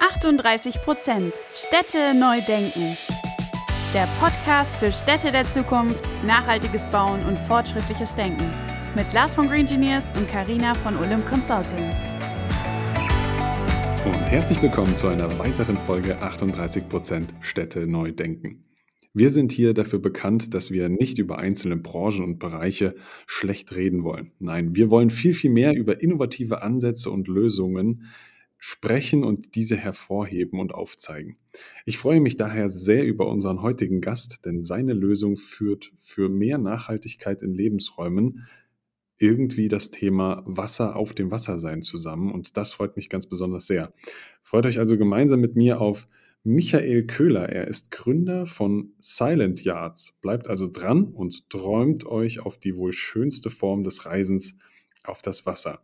38% Städte neu denken. Der Podcast für Städte der Zukunft, nachhaltiges Bauen und fortschrittliches Denken. Mit Lars von Green Engineers und Carina von Olymp Consulting. Und herzlich willkommen zu einer weiteren Folge 38% Städte neu denken. Wir sind hier dafür bekannt, dass wir nicht über einzelne Branchen und Bereiche schlecht reden wollen. Nein, wir wollen viel, viel mehr über innovative Ansätze und Lösungen sprechen und diese hervorheben und aufzeigen. Ich freue mich daher sehr über unseren heutigen Gast, denn seine Lösung führt für mehr Nachhaltigkeit in Lebensräumen irgendwie das Thema Wasser auf dem Wassersein zusammen und das freut mich ganz besonders sehr. Freut euch also gemeinsam mit mir auf Michael Köhler. Er ist Gründer von Silent Yachts. Bleibt also dran und träumt euch auf die wohl schönste Form des Reisens auf das Wasser.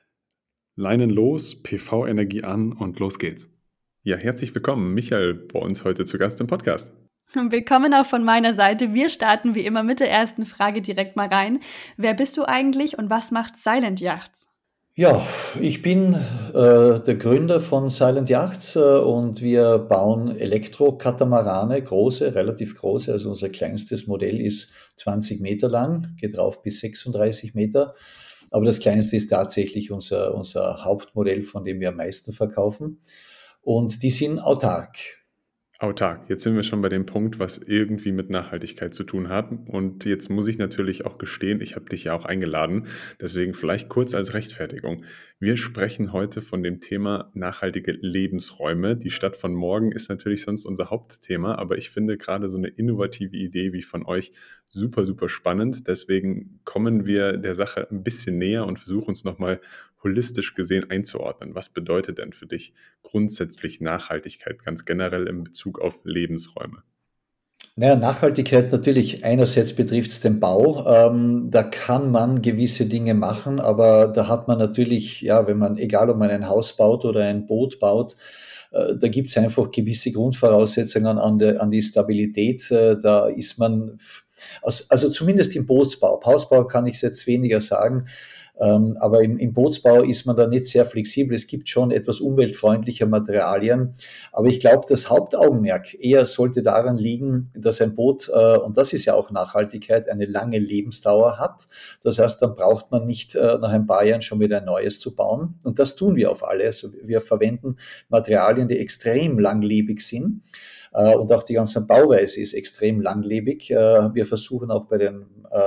Leinen los, PV-Energie an und los geht's. Ja, herzlich willkommen, Michael, bei uns heute zu Gast im Podcast. Willkommen auch von meiner Seite. Wir starten wie immer mit der ersten Frage direkt mal rein. Wer bist du eigentlich und was macht Silent Yachts? Ja, ich bin der Gründer von Silent Yachts und wir bauen Elektrokatamarane, große, relativ große. Also unser kleinstes Modell ist 20 Meter lang, geht rauf bis 36 Meter. Aber das kleinste ist tatsächlich unser Hauptmodell, von dem wir am meisten verkaufen. Und die sind autark. Autark. Jetzt sind wir schon bei dem Punkt, was irgendwie mit Nachhaltigkeit zu tun hat. Und jetzt muss ich natürlich auch gestehen, ich habe dich ja auch eingeladen. Deswegen vielleicht kurz als Rechtfertigung. Wir sprechen heute von dem Thema nachhaltige Lebensräume. Die Stadt von morgen ist natürlich sonst unser Hauptthema, aber ich finde gerade so eine innovative Idee wie von euch super, super spannend. Deswegen kommen wir der Sache ein bisschen näher und versuchen uns nochmal holistisch gesehen einzuordnen. Was bedeutet denn für dich grundsätzlich Nachhaltigkeit ganz generell in Bezug auf Lebensräume? Naja, Nachhaltigkeit natürlich, einerseits betrifft es den Bau. Da kann man gewisse Dinge machen, aber da hat man natürlich, ja, egal ob man ein Haus baut oder ein Boot baut, da gibt es einfach gewisse Grundvoraussetzungen an die Stabilität. Da ist man, also zumindest im Bootsbau. Hausbau kann ich jetzt weniger sagen. Aber im Bootsbau ist man da nicht sehr flexibel. Es gibt schon etwas umweltfreundliche Materialien. Aber ich glaube, das Hauptaugenmerk eher sollte daran liegen, dass ein Boot, und das ist ja auch Nachhaltigkeit, eine lange Lebensdauer hat. Das heißt, dann braucht man nicht nach ein paar Jahren schon wieder ein neues zu bauen. Und das tun wir auf alle. Also wir verwenden Materialien, die extrem langlebig sind. Und auch die ganze Bauweise ist extrem langlebig. Wir versuchen auch bei den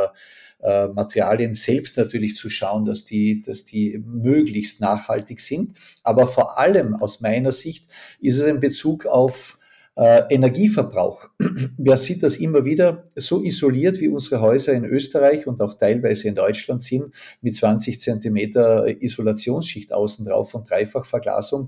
Materialien selbst natürlich zu schauen, dass die möglichst nachhaltig sind. Aber vor allem aus meiner Sicht ist es in Bezug auf Energieverbrauch. Wer sieht das immer wieder, so isoliert wie unsere Häuser in Österreich und auch teilweise in Deutschland sind, mit 20 Zentimeter Isolationsschicht außen drauf und Dreifachverglasung,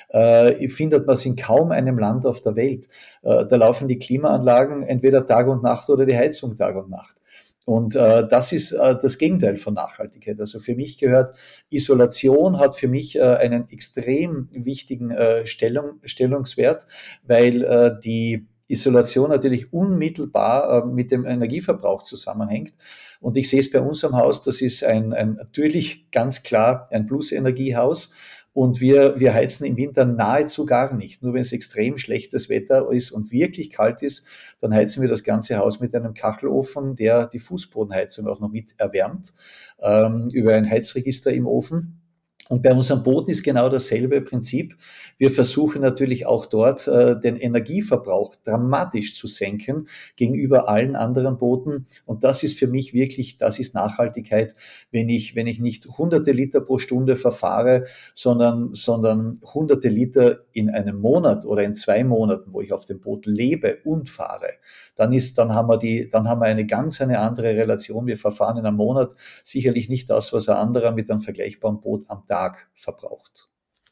findet man es in kaum einem Land auf der Welt. Da laufen die Klimaanlagen entweder Tag und Nacht oder die Heizung Tag und Nacht. Und das ist das Gegenteil von Nachhaltigkeit. Also für mich gehört Isolation, hat für mich einen extrem wichtigen Stellungswert, weil die Isolation natürlich unmittelbar mit dem Energieverbrauch zusammenhängt. Und ich sehe es bei uns am Haus, das ist natürlich ganz klar ein Plus-Energiehaus. Und wir heizen im Winter nahezu gar nicht. Nur wenn es extrem schlechtes Wetter ist und wirklich kalt ist, dann heizen wir das ganze Haus mit einem Kachelofen, der die Fußbodenheizung auch noch mit erwärmt, über ein Heizregister im Ofen. Und bei unserem Booten ist genau dasselbe Prinzip. Wir versuchen natürlich auch dort den Energieverbrauch dramatisch zu senken gegenüber allen anderen Booten. Und das ist für mich wirklich, das ist Nachhaltigkeit, wenn ich nicht hunderte Liter pro Stunde verfahre, sondern hunderte Liter in einem Monat oder in 2 Monaten, wo ich auf dem Boot lebe und fahre. Dann haben wir eine andere Relation. Wir verfahren in einem Monat sicherlich nicht das, was ein anderer mit einem vergleichbaren Boot am Tag verbraucht.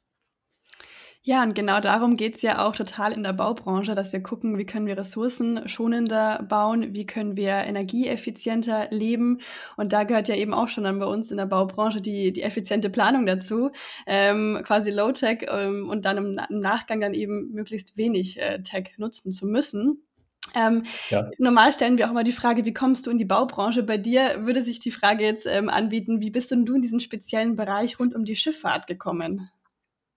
Ja, und genau darum geht es ja auch total in der Baubranche, dass wir gucken, wie können wir ressourcenschonender bauen, wie können wir energieeffizienter leben. Und da gehört ja eben auch schon dann bei uns in der Baubranche die effiziente Planung dazu, quasi Low-Tech und dann im Nachgang dann eben möglichst wenig Tech nutzen zu müssen. Ja. Normal stellen wir auch immer die Frage, wie kommst du in die Baubranche? Bei dir würde sich die Frage jetzt anbieten, wie bist denn du in diesen speziellen Bereich rund um die Schifffahrt gekommen?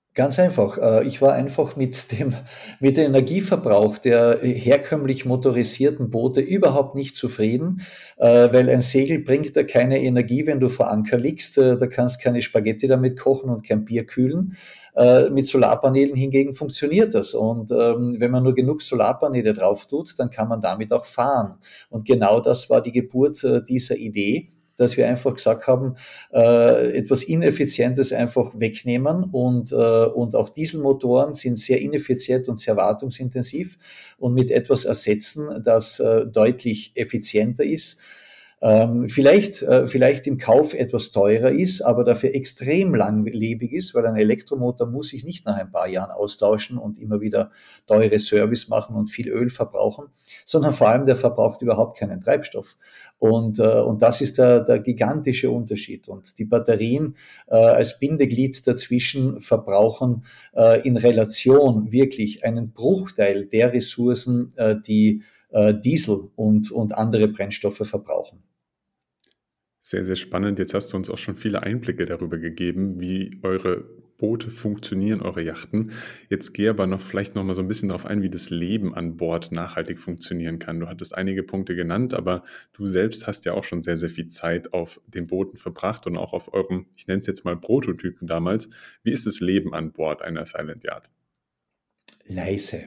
Ganz einfach. Ich war einfach mit dem Energieverbrauch der herkömmlich motorisierten Boote überhaupt nicht zufrieden, weil ein Segel bringt da keine Energie, wenn du vor Anker liegst. Da kannst keine Spaghetti damit kochen und kein Bier kühlen. Mit Solarpanelen hingegen funktioniert das. Und wenn man nur genug Solarpaneele drauf tut, dann kann man damit auch fahren. Und genau das war die Geburt dieser Idee, dass wir einfach gesagt haben, etwas Ineffizientes einfach wegnehmen und auch Dieselmotoren sind sehr ineffizient und sehr wartungsintensiv und mit etwas ersetzen, das deutlich effizienter ist. Vielleicht im Kauf etwas teurer ist, aber dafür extrem langlebig ist, weil ein Elektromotor muss sich nicht nach ein paar Jahren austauschen und immer wieder teure Service machen und viel Öl verbrauchen, sondern vor allem der verbraucht überhaupt keinen Treibstoff. Und das ist der gigantische Unterschied. Und die Batterien als Bindeglied dazwischen verbrauchen in Relation wirklich einen Bruchteil der Ressourcen, die Diesel und andere Brennstoffe verbrauchen. Sehr, sehr spannend. Jetzt hast du uns auch schon viele Einblicke darüber gegeben, wie eure Boote funktionieren, eure Yachten. Jetzt geh aber vielleicht noch mal so ein bisschen darauf ein, wie das Leben an Bord nachhaltig funktionieren kann. Du hattest einige Punkte genannt, aber du selbst hast ja auch schon sehr, sehr viel Zeit auf den Booten verbracht und auch auf eurem, ich nenne es jetzt mal Prototypen damals. Wie ist das Leben an Bord einer Silent Yacht? Leise.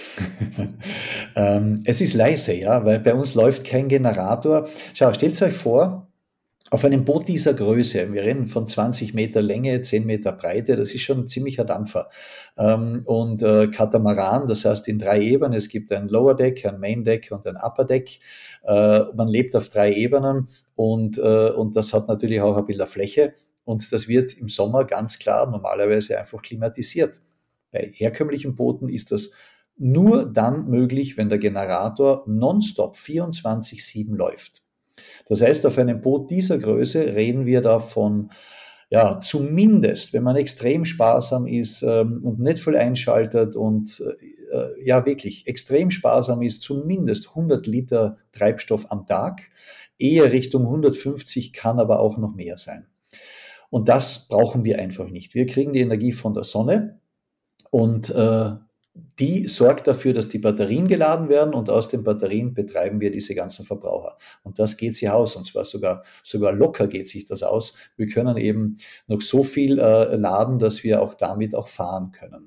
Es ist leise, ja, weil bei uns läuft kein Generator. Schau, stellt euch vor, auf einem Boot dieser Größe, wir reden von 20 Meter Länge, 10 Meter Breite, das ist schon ein ziemlicher Dampfer. Und Katamaran, das heißt in 3 Ebenen, es gibt ein Lower Deck, ein Main Deck und ein Upper Deck. Man lebt auf 3 Ebenen und das hat natürlich auch ein bisschen Fläche und das wird im Sommer ganz klar normalerweise einfach klimatisiert. Bei herkömmlichen Booten ist das nur dann möglich, wenn der Generator nonstop 24/7 läuft. Das heißt, auf einem Boot dieser Größe reden wir davon, ja, zumindest, wenn man extrem sparsam ist und nicht viel einschaltet und ja, wirklich extrem sparsam ist, zumindest 100 Liter Treibstoff am Tag, eher Richtung 150, kann aber auch noch mehr sein. Und das brauchen wir einfach nicht. Wir kriegen die Energie von der Sonne und die sorgt dafür, dass die Batterien geladen werden und aus den Batterien betreiben wir diese ganzen Verbraucher. Und das geht sich aus und zwar sogar locker geht sich das aus. Wir können eben noch so viel laden, dass wir auch damit auch fahren können.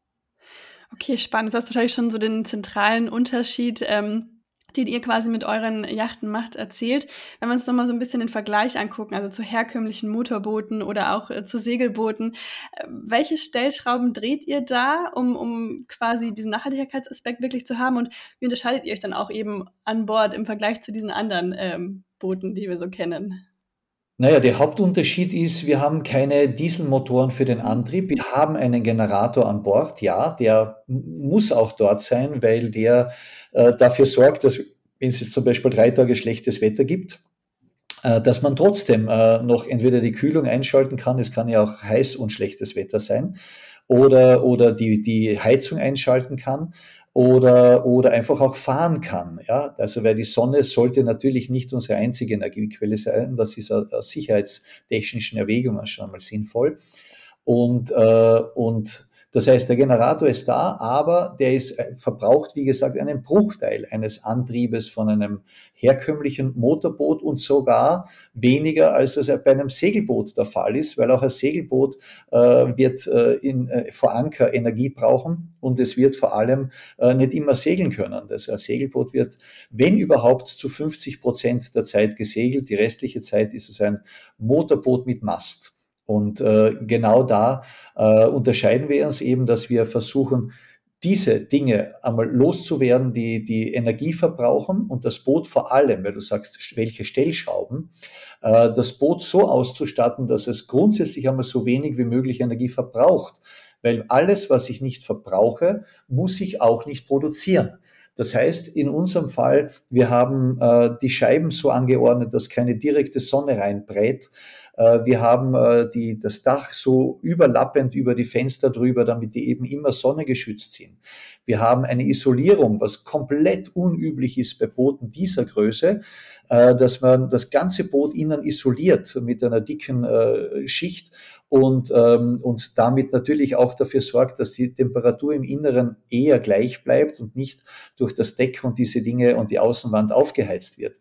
Okay, spannend. Das hast du wahrscheinlich schon so den zentralen Unterschied, den ihr quasi mit euren Yachten macht, erzählt. Wenn wir uns nochmal so ein bisschen den Vergleich angucken, also zu herkömmlichen Motorbooten oder auch zu Segelbooten, welche Stellschrauben dreht ihr da, um quasi diesen Nachhaltigkeitsaspekt wirklich zu haben und wie unterscheidet ihr euch dann auch eben an Bord im Vergleich zu diesen anderen Booten, die wir so kennen? Naja, der Hauptunterschied ist, wir haben keine Dieselmotoren für den Antrieb. Wir haben einen Generator an Bord, ja, der muss auch dort sein, weil der dafür sorgt, dass wenn es jetzt zum Beispiel 3 Tage schlechtes Wetter gibt, dass man trotzdem noch entweder die Kühlung einschalten kann, es kann ja auch heiß und schlechtes Wetter sein, oder die Heizung einschalten kann oder einfach auch fahren kann. Ja? Also weil die Sonne sollte natürlich nicht unsere einzige Energiequelle sein, das ist aus sicherheitstechnischen Erwägungen schon einmal sinnvoll. Und das heißt, der Generator ist da, aber der verbraucht, wie gesagt, einen Bruchteil eines Antriebes von einem herkömmlichen Motorboot und sogar weniger, als es bei einem Segelboot der Fall ist, weil auch ein Segelboot wird vor Anker Energie brauchen und es wird vor allem nicht immer segeln können. Das ein Segelboot wird, wenn überhaupt, zu 50% der Zeit gesegelt. Die restliche Zeit ist es ein Motorboot mit Mast. Und genau da unterscheiden wir uns eben, dass wir versuchen, diese Dinge einmal loszuwerden, die Energie verbrauchen und das Boot vor allem, weil du sagst, welche Stellschrauben, das Boot so auszustatten, dass es grundsätzlich einmal so wenig wie möglich Energie verbraucht. Weil alles, was ich nicht verbrauche, muss ich auch nicht produzieren. Das heißt, in unserem Fall, wir haben die Scheiben so angeordnet, dass keine direkte Sonne reinbrät. Wir haben das Dach so überlappend über die Fenster drüber, damit die eben immer sonnengeschützt sind. Wir haben eine Isolierung, was komplett unüblich ist bei Booten dieser Größe, dass man das ganze Boot innen isoliert mit einer dicken Schicht und damit natürlich auch dafür sorgt, dass die Temperatur im Inneren eher gleich bleibt und nicht durch das Deck und diese Dinge und die Außenwand aufgeheizt wird.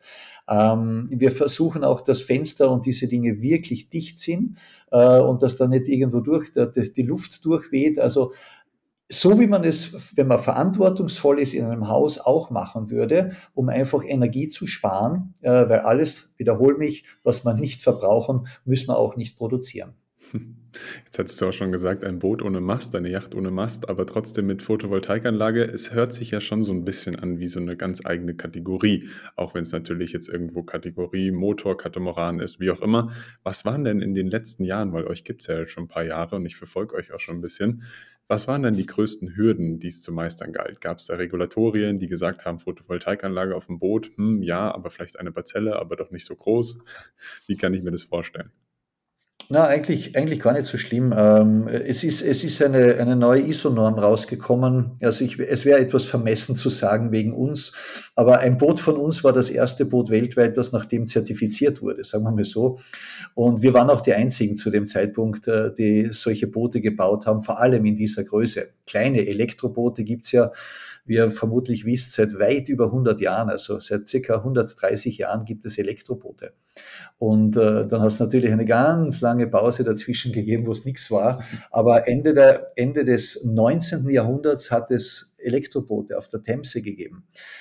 Wir versuchen auch, dass Fenster und diese Dinge wirklich dicht sind und dass da nicht irgendwo die Luft durchweht. Also so wie man es, wenn man verantwortungsvoll ist, in einem Haus auch machen würde, um einfach Energie zu sparen, weil alles, wiederhol mich, was wir nicht verbrauchen, müssen wir auch nicht produzieren. Jetzt hattest du auch schon gesagt, ein Boot ohne Mast, eine Yacht ohne Mast, aber trotzdem mit Photovoltaikanlage. Es hört sich ja schon so ein bisschen an wie so eine ganz eigene Kategorie, auch wenn es natürlich jetzt irgendwo Kategorie Motor, Katamaran ist, wie auch immer. Was waren denn in den letzten Jahren, weil euch gibt es ja jetzt schon ein paar Jahre und ich verfolge euch auch schon ein bisschen, was waren denn die größten Hürden, die es zu meistern galt? Gab es da Regulatorien, die gesagt haben, Photovoltaikanlage auf dem Boot, ja, aber vielleicht eine Parzelle, aber doch nicht so groß? Wie kann ich mir das vorstellen? Na, eigentlich gar nicht so schlimm. Es ist eine neue ISO-Norm rausgekommen. Also es wäre etwas vermessen zu sagen wegen uns, aber ein Boot von uns war das erste Boot weltweit, das nach dem zertifiziert wurde, sagen wir mal so. Und wir waren auch die einzigen zu dem Zeitpunkt, die solche Boote gebaut haben, vor allem in dieser Größe. Kleine Elektroboote gibt's ja, wie ihr vermutlich wisst, seit weit über 100 Jahren, also seit circa 130 Jahren gibt es Elektroboote. Und dann hat es natürlich eine ganz lange Pause dazwischen gegeben, wo es nichts war. Aber Ende des 19. Jahrhunderts hat es Elektroboote auf der Themse gegeben.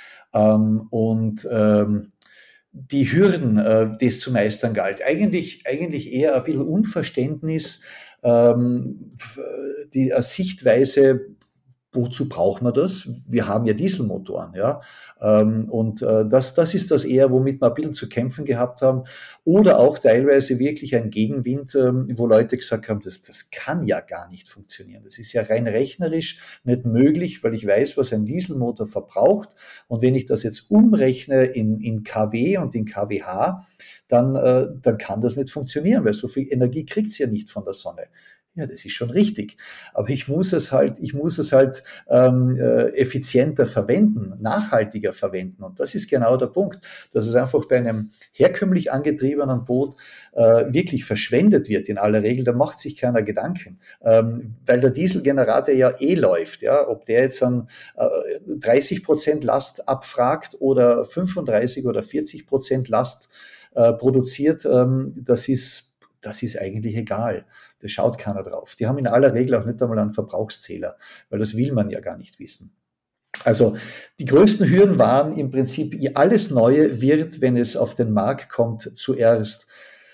Die Hürden, die es zu meistern galt, eigentlich eher ein bisschen Unverständnis, die Sichtweise, wozu braucht man das? Wir haben ja Dieselmotoren, ja. Das ist das eher, womit wir ein bisschen zu kämpfen gehabt haben. Oder auch teilweise wirklich ein Gegenwind, wo Leute gesagt haben, das kann ja gar nicht funktionieren. Das ist ja rein rechnerisch nicht möglich, weil ich weiß, was ein Dieselmotor verbraucht. Und wenn ich das jetzt umrechne in kW und in kWh, dann kann das nicht funktionieren, weil so viel Energie kriegt es ja nicht von der Sonne. Ja, das ist schon richtig. Aber ich muss es halt effizienter verwenden, nachhaltiger verwenden. Und das ist genau der Punkt, dass es einfach bei einem herkömmlich angetriebenen Boot wirklich verschwendet wird in aller Regel. Da macht sich keiner Gedanken, weil der Dieselgenerator ja läuft. Ja, ob der jetzt an 30% Last abfragt oder 35 oder 40% Last produziert, das ist eigentlich egal. Da schaut keiner drauf. Die haben in aller Regel auch nicht einmal einen Verbrauchszähler, weil das will man ja gar nicht wissen. Also die größten Hürden waren im Prinzip, alles Neue wird, wenn es auf den Markt kommt, zuerst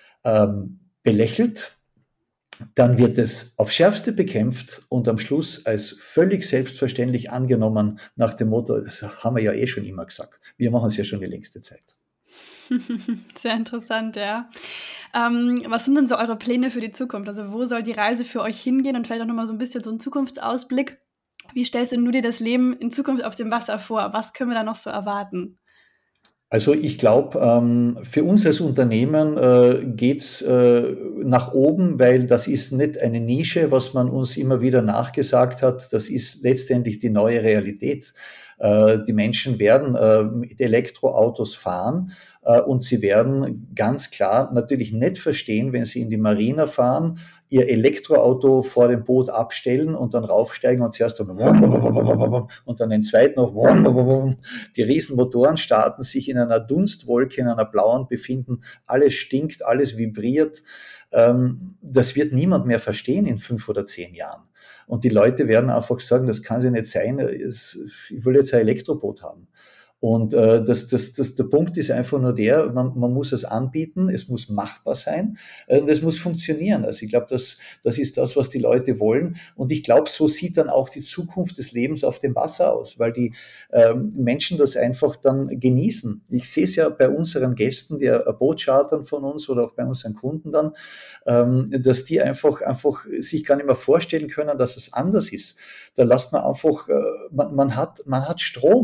belächelt, dann wird es aufs Schärfste bekämpft und am Schluss als völlig selbstverständlich angenommen nach dem Motto, das haben wir ja schon immer gesagt. Wir machen es ja schon die längste Zeit. Sehr interessant, ja. Was sind denn so eure Pläne für die Zukunft? Also wo soll die Reise für euch hingehen und vielleicht auch nochmal so ein bisschen so ein Zukunftsausblick? Wie stellst du dir das Leben in Zukunft auf dem Wasser vor? Was können wir da noch so erwarten? Also ich glaube, für uns als Unternehmen geht's nach oben, weil das ist nicht eine Nische, was man uns immer wieder nachgesagt hat. Das ist letztendlich die neue Realität. Die Menschen werden mit Elektroautos fahren und sie werden ganz klar natürlich nicht verstehen, wenn sie in die Marina fahren, ihr Elektroauto vor dem Boot abstellen und dann raufsteigen und zuerst und dann den zweiten noch. Die Riesenmotoren starten, sich in einer Dunstwolke, in einer blauen befinden, alles stinkt, alles vibriert. Das wird niemand mehr verstehen in 5 oder 10 Jahren. Und die Leute werden einfach sagen, das kann ja nicht sein, ich will jetzt ein Elektroboot haben. Und der Punkt ist einfach nur man muss es anbieten, es muss machbar sein und es muss funktionieren. Also ich glaube, das ist das, was die Leute wollen. Und ich glaube, so sieht dann auch die Zukunft des Lebens auf dem Wasser aus, weil die Menschen das einfach dann genießen. Ich sehe es ja bei unseren Gästen, die ein Boot chartern von uns oder auch bei unseren Kunden dann, dass die einfach sich gar nicht mehr vorstellen können, dass es anders ist. Da lässt man einfach, man hat Strom.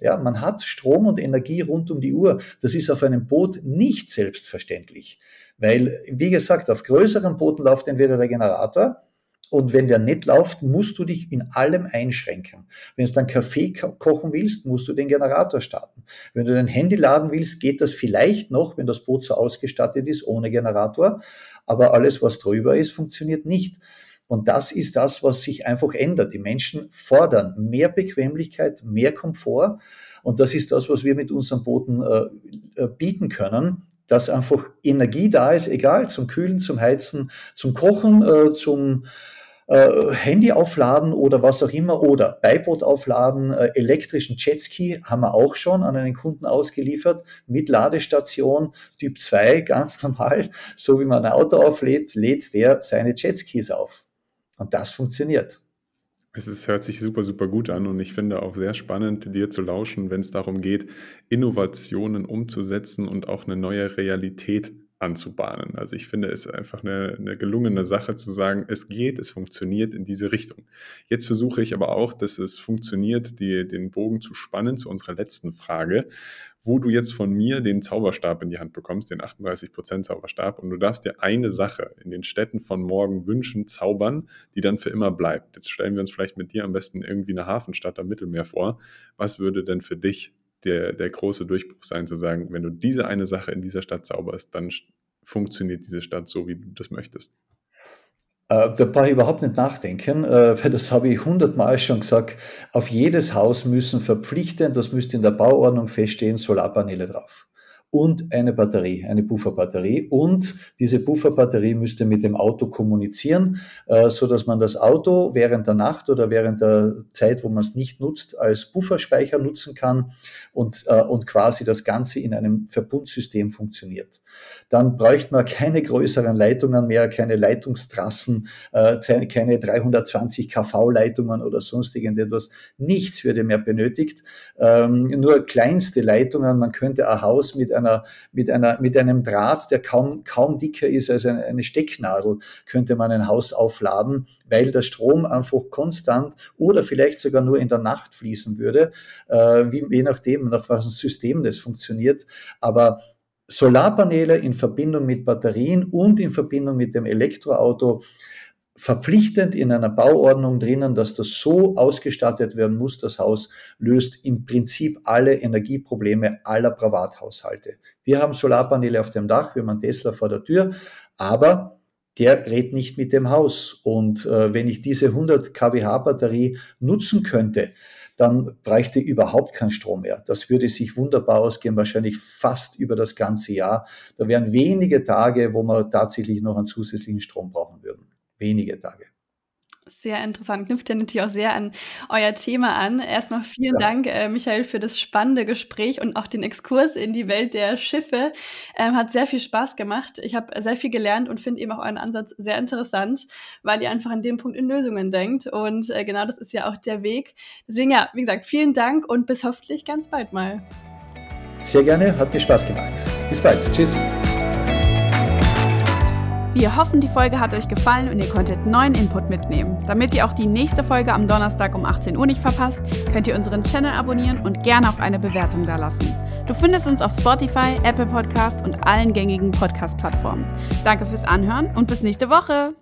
Ja, man hat Strom und Energie rund um die Uhr. Das ist auf einem Boot nicht selbstverständlich, weil, wie gesagt, auf größeren Booten läuft entweder der Generator, und wenn der nicht läuft, musst du dich in allem einschränken. Wenn du dann Kaffee kochen willst, musst du den Generator starten. Wenn du dein Handy laden willst, geht das vielleicht noch, wenn das Boot so ausgestattet ist, ohne Generator. Aber alles, was drüber ist, funktioniert nicht. Und das ist das, was sich einfach ändert. Die Menschen fordern mehr Bequemlichkeit, mehr Komfort. Und das ist das, was wir mit unseren Booten bieten können, dass einfach Energie da ist, egal, zum Kühlen, zum Heizen, zum Kochen, zum Handy aufladen oder was auch immer, oder Beiboot aufladen, elektrischen Jetski haben wir auch schon an einen Kunden ausgeliefert, mit Ladestation, Typ 2, ganz normal, so wie man ein Auto auflädt, lädt der seine Jetskis auf. Und das funktioniert. Hört sich super, super gut an und ich finde auch sehr spannend, dir zu lauschen, wenn es darum geht, Innovationen umzusetzen und auch eine neue Realität anzubahnen. Also ich finde es einfach eine gelungene Sache zu sagen, es geht, es funktioniert in diese Richtung. Jetzt versuche ich aber auch, dass es funktioniert, den Bogen zu spannen zu unserer letzten Frage, wo du jetzt von mir den Zauberstab in die Hand bekommst, den 38% Zauberstab, und du darfst dir eine Sache in den Städten von morgen wünschen, zaubern, die dann für immer bleibt. Jetzt stellen wir uns vielleicht mit dir am besten irgendwie eine Hafenstadt am Mittelmeer vor. Was würde denn für dich der große Durchbruch sein, zu sagen, wenn du diese eine Sache in dieser Stadt zauberst, dann funktioniert diese Stadt so, wie du das möchtest? Da brauche ich überhaupt nicht nachdenken, weil das habe ich 100-mal schon gesagt. Auf jedes Haus müssen verpflichtend, das müsste in der Bauordnung feststehen, Solarpaneele drauf. Und eine Batterie, eine Pufferbatterie. Und diese Pufferbatterie müsste mit dem Auto kommunizieren, so dass man das Auto während der Nacht oder während der Zeit, wo man es nicht nutzt, als Pufferspeicher nutzen kann und quasi das Ganze in einem Verbundsystem funktioniert. Dann bräuchte man keine größeren Leitungen mehr, keine Leitungstrassen, keine 320 kV-Leitungen oder sonst irgendetwas. Nichts würde mehr benötigt. Nur kleinste Leitungen. Man könnte ein Haus mit einem Draht, der kaum dicker ist als eine Stecknadel, könnte man ein Haus aufladen, weil der Strom einfach konstant oder vielleicht sogar nur in der Nacht fließen würde, je nachdem, nach was System das funktioniert. Aber Solarpaneele in Verbindung mit Batterien und in Verbindung mit dem Elektroauto, verpflichtend in einer Bauordnung drinnen, dass das so ausgestattet werden muss, das Haus löst im Prinzip alle Energieprobleme aller Privathaushalte. Wir haben Solarpaneele auf dem Dach, wir haben einen Tesla vor der Tür, aber der redet nicht mit dem Haus. Und wenn ich diese 100 kWh Batterie nutzen könnte, dann bräuchte ich überhaupt keinen Strom mehr. Das würde sich wunderbar ausgehen, wahrscheinlich fast über das ganze Jahr. Da wären wenige Tage, wo wir tatsächlich noch einen zusätzlichen Strom brauchen würden. Wenige Tage. Sehr interessant, knüpft ja natürlich auch sehr an euer Thema an. Erstmal vielen Dank, Michael, für das spannende Gespräch und auch den Exkurs in die Welt der Schiffe. Hat sehr viel Spaß gemacht. Ich habe sehr viel gelernt und finde eben auch euren Ansatz sehr interessant, weil ihr einfach an dem Punkt in Lösungen denkt. Und genau das ist ja auch der Weg. Deswegen, ja, wie gesagt, vielen Dank und bis hoffentlich ganz bald mal. Sehr gerne, hat mir Spaß gemacht. Bis bald. Tschüss. Wir hoffen, die Folge hat euch gefallen und ihr konntet neuen Input mitnehmen. Damit ihr auch die nächste Folge am Donnerstag um 18 Uhr nicht verpasst, könnt ihr unseren Channel abonnieren und gerne auch eine Bewertung dalassen. Du findest uns auf Spotify, Apple Podcast und allen gängigen Podcast-Plattformen. Danke fürs Anhören und bis nächste Woche!